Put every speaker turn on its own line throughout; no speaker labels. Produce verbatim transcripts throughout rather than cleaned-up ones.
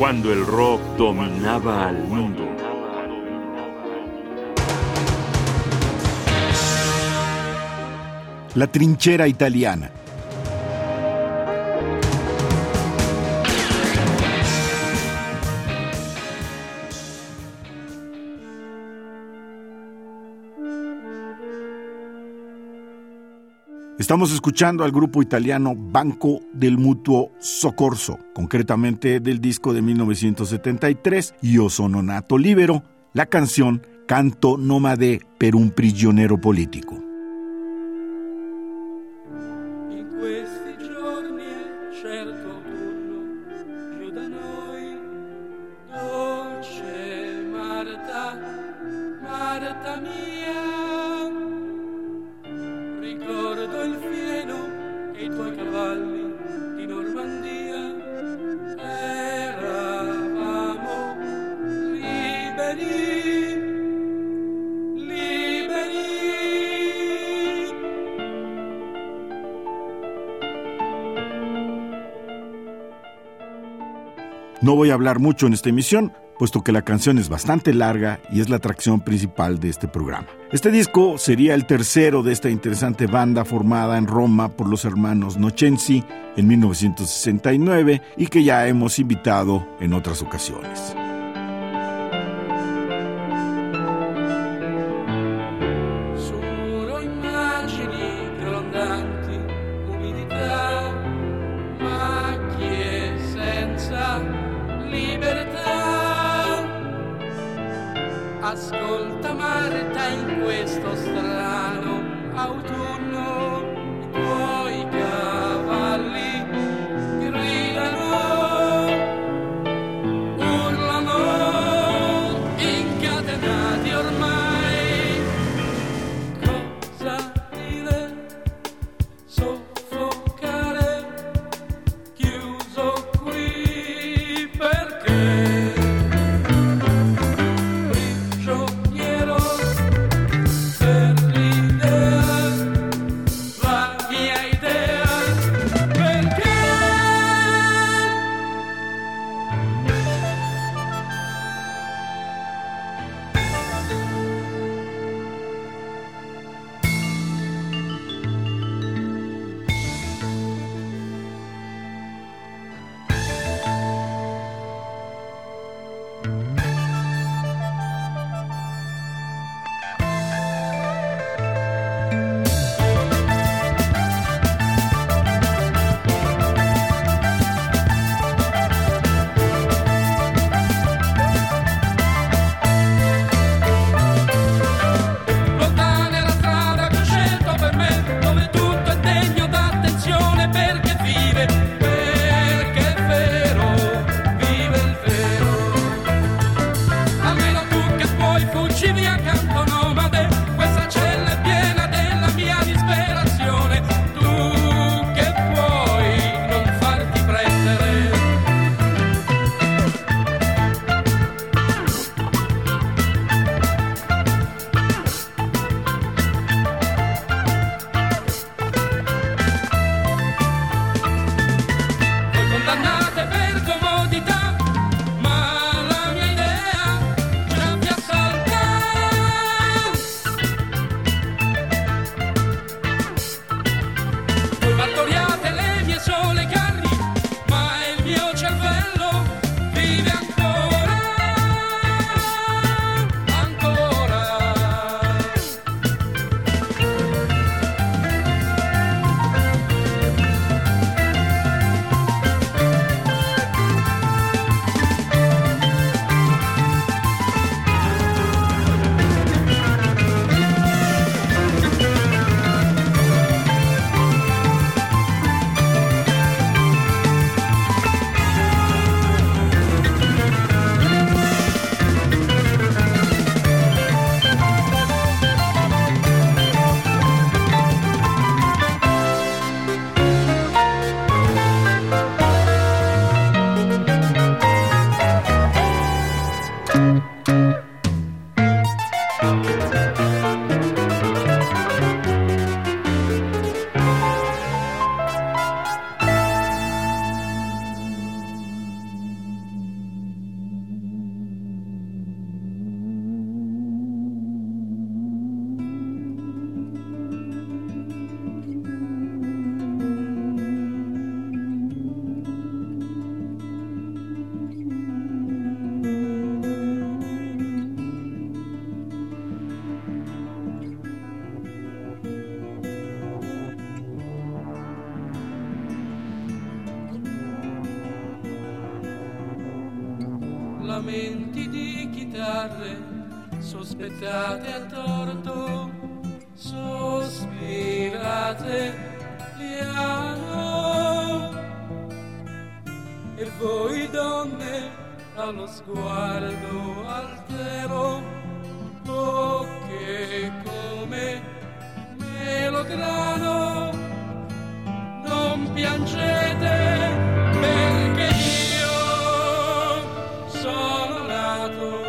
cuando el rock dominaba al mundo.
La trinchera italiana. Estamos escuchando al grupo italiano Banco del Mutuo Soccorso, concretamente del disco de mil novecientos setenta y tres, Io sono nato libero, la canción Canto nomade per un prigioniero politico.
In questi giorni è certo autunno giù da noi, dolce Marta, Marta mia. Ricordo il fieno e i tuoi cavalli di Normandia. Eravamo liberi, liberi.
No voy a hablar mucho en esta emisión, puesto que la canción es bastante larga y es la atracción principal de este programa. Este disco sería el tercero de esta interesante banda formada en Roma por los hermanos Nocenzi en mil novecientos sesenta y nueve y que ya hemos invitado en otras ocasiones.
Sul muro immagini grondanti, umidità, macchie senza libertà. Ascolta Marta, in questo strano autunno i tuoi cavalli gridano, urlano, incatenati ormai. Cosa dire, soffocare, chiuso qui perché prigioniero. Hey. lamenti di chitarre sospettate a torto, sospirate piano, e voi donne allo sguardo altero, bocche come melograno, non piangete perché io sono nato,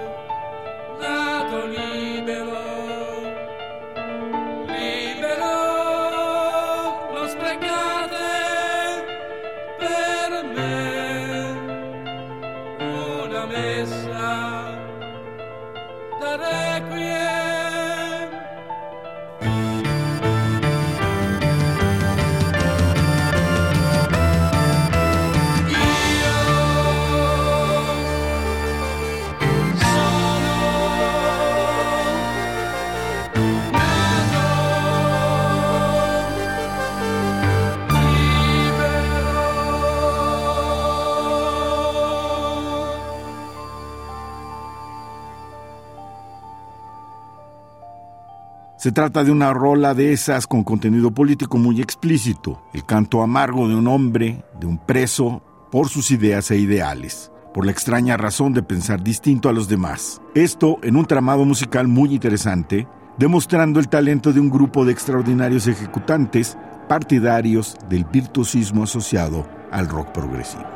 nato libero, libero, non sprecate per me una messa da requiem.
Se trata de una rola de esas con contenido político muy explícito, el canto amargo de un hombre, de un preso, por sus ideas e ideales, por la extraña razón de pensar distinto a los demás. Esto en un tramado musical muy interesante, demostrando el talento de un grupo de extraordinarios ejecutantes partidarios del virtuosismo asociado al rock progresivo.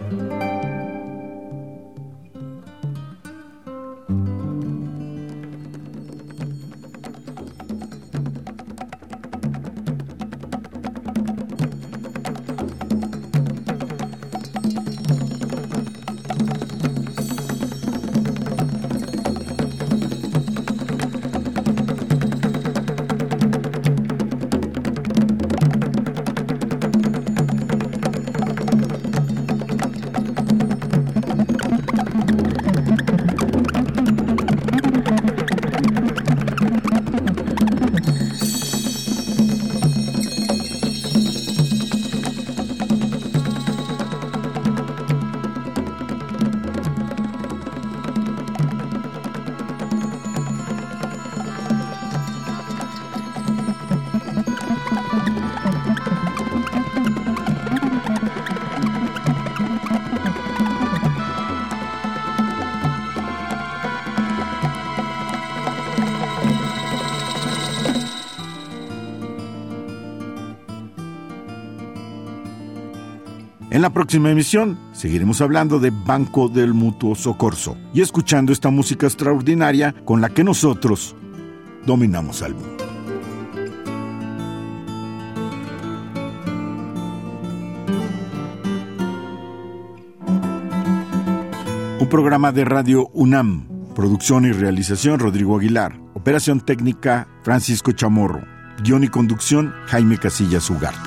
En la próxima emisión seguiremos hablando de Banco del Mutuo Soccorso y escuchando esta música extraordinaria con la que nosotros dominamos al mundo. Un programa de Radio UNAM, producción y realización Rodrigo Aguilar, operación técnica Francisco Chamorro, guión y conducción Jaime Casillas Ugarte.